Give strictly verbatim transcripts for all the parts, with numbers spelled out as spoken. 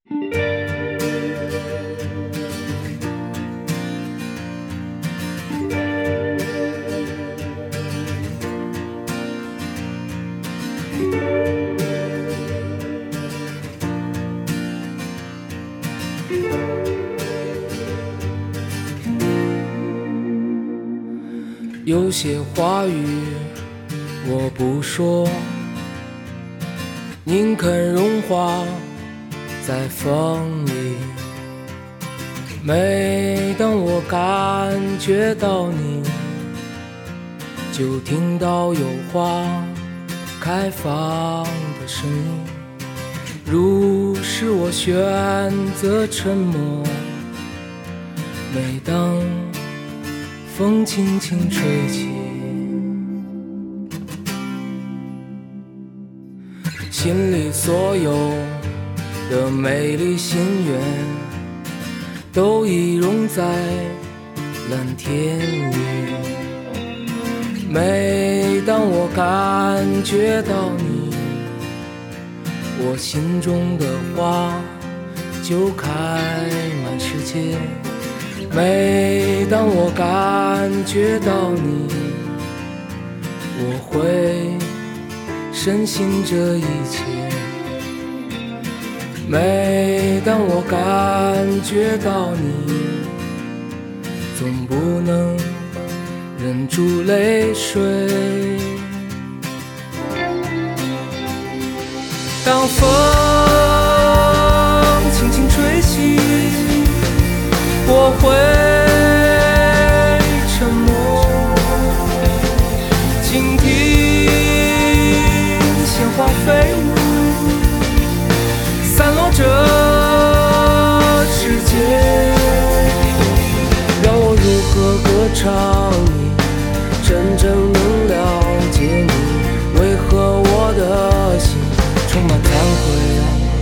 有些话语我不说，宁肯融化在风里。每当我感觉到你，就听到有花开放的声音。如是我选择沉默，每当风轻轻吹起，心里所有的美丽心愿都已融在蓝天里。每当我感觉到你，我心中的花就开满世界。每当我感觉到你，我会深信这一切。每当我感觉到你，总不能忍住泪水。当风轻轻吹起，我会沉默，倾听鲜花飞舞，散落这世界。让我如何歌唱你，真正能了解你，为何我的心充满惭愧。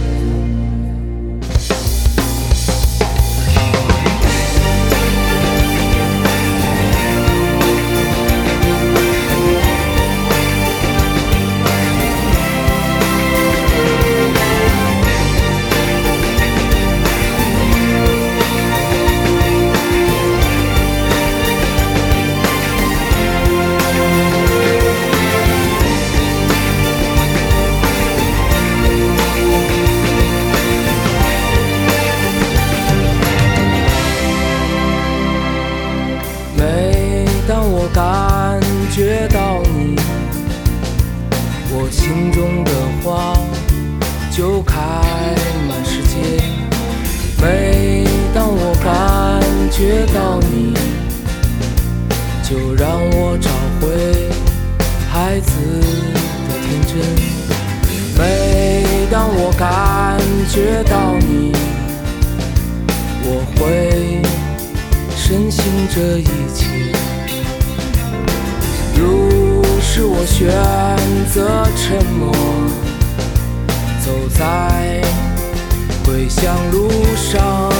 感觉到你，我心中的花就开满世界。每当我感觉到你，就让我找回孩子的天真。每当我感觉到你，我会深信这一切。如是我选择沉默，走在归乡路上。